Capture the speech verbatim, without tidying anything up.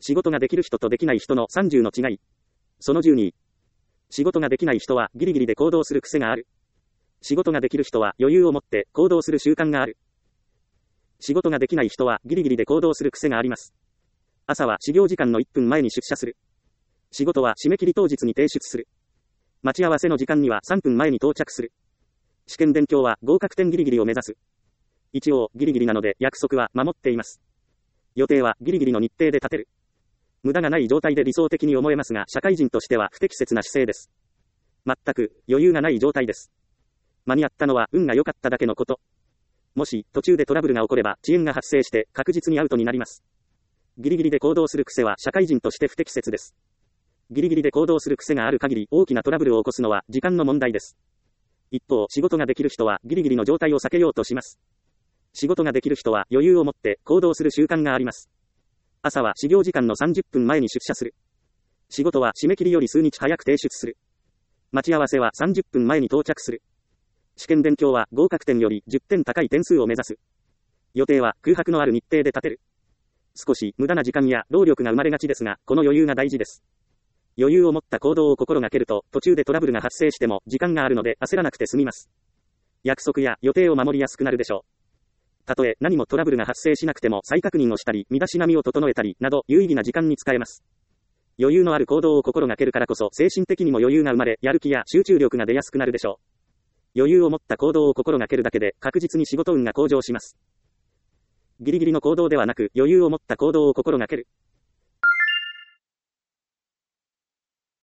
仕事ができる人とできない人のさんじゅうの違い。そのじゅうに。仕事ができない人はギリギリで行動する癖がある。仕事ができる人は余裕を持って行動する習慣がある。仕事ができない人はギリギリで行動する癖があります。朝は始業時間のいっぷんまえに出社する。仕事は締め切り当日に提出する。待ち合わせの時間にはさんぷんまえに到着する。試験勉強は合格点ギリギリを目指す。一応ギリギリなので約束は守っています。予定はギリギリの日程で立てる。無駄がない状態で理想的に思えますが、社会人としては不適切な姿勢です。全く余裕がない状態です。間に合ったのは運が良かっただけのこと。もし途中でトラブルが起これば遅延が発生して確実にアウトになります。ギリギリで行動する癖は社会人として不適切です。ギリギリで行動する癖がある限り大きなトラブルを起こすのは時間の問題です。一方、仕事ができる人はギリギリの状態を避けようとします。仕事ができる人は余裕を持って行動する習慣があります。朝は始業時間のさんじゅっぷんまえに出社する。仕事は締め切りより数日早く提出する。待ち合わせはさんじゅっぷんまえに到着する。試験勉強は合格点よりじゅってん高い点数を目指す。予定は空白のある日程で立てる。少し無駄な時間や労力が生まれがちですが、この余裕が大事です。余裕を持った行動を心がけると、途中でトラブルが発生しても時間があるので焦らなくて済みます。約束や予定を守りやすくなるでしょう。たとえ何もトラブルが発生しなくても再確認をしたり、身だしなみを整えたりなど有意義な時間に使えます。余裕のある行動を心がけるからこそ精神的にも余裕が生まれ、やる気や集中力が出やすくなるでしょう。余裕を持った行動を心がけるだけで確実に仕事運が向上します。ギリギリの行動ではなく余裕を持った行動を心がける。